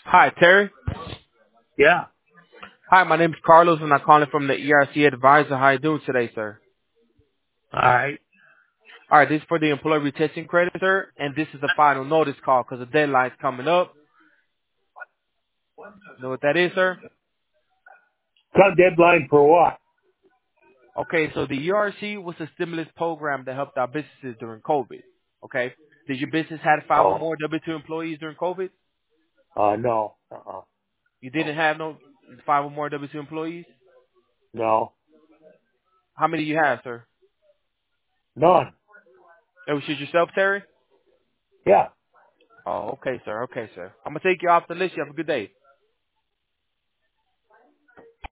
Hi, Terry. Yeah. Hi, my name is Carlos, and I'm calling from the ERC Advisor. How you doing today, sir? All right. All right, this is for the employee retention credit, sir, and this is a final notice call because the deadline's coming up. You know what that is, sir? Cut deadline for what? Okay, so the ERC was a stimulus program that helped our businesses during COVID. Okay, did your business have five or Oh. more W-2 employees during COVID? No. You didn't have no five or more W-2 employees? No. How many do you have, sir? None. It was just yourself, Terry? Yeah. Oh, okay, sir. Okay, sir. I'm gonna take you off the list. You have a good day.